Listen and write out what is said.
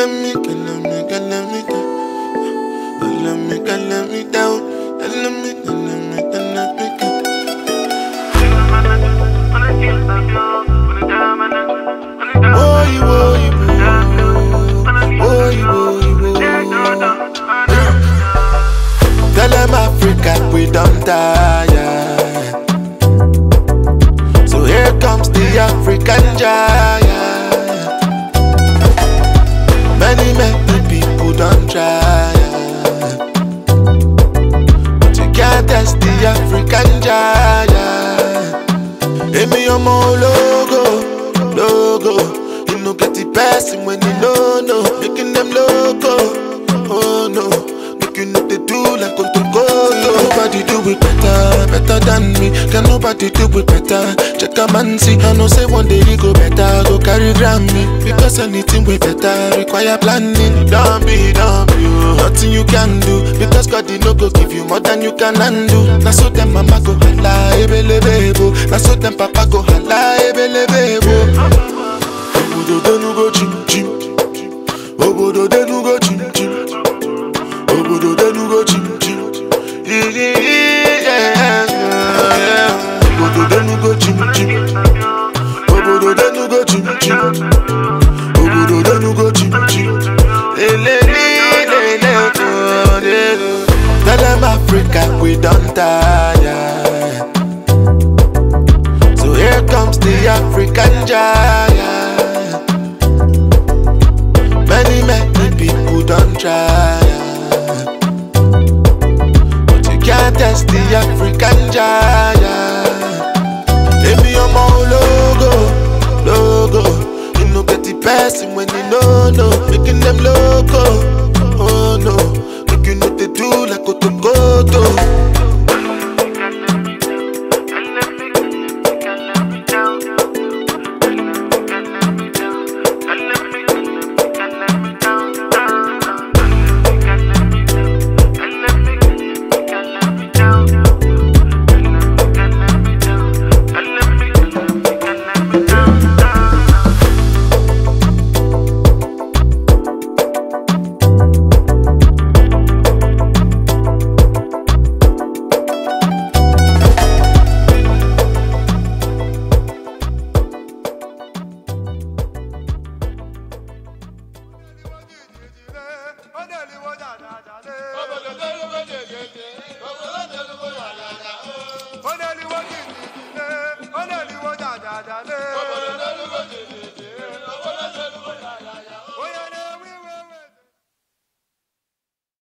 Tell them Africa we don't tire. So here comes the African giant. Many people don't try, but you can't test the African giant. Hey, me, I'm all logo. You know get the person when you know, making them loco. Oh no, making it they do like go. Nobody do it better than me. Can nobody do it better? Check a man see, I know say one day he go better, go carry Grammy. Because anything way better require planning. Don't be nothing you can do. Because God did not go give you more than you can undo. Now so them mama go hala ebele bebo. Now so them papa go hala ebele bebo. Obodo denu go chim. Obodo denu go chim. Obodo denu go chim. Obodo denu go chim. Obodo denu go chim. Obodo denu go chim. Tell them Africa we don't tire. So here comes the African giant. Many people don't try, but you can't test the African giant. Hey, me, I'm all logo. You know get the person when you know, making them loco. Oh no, making what they do like go.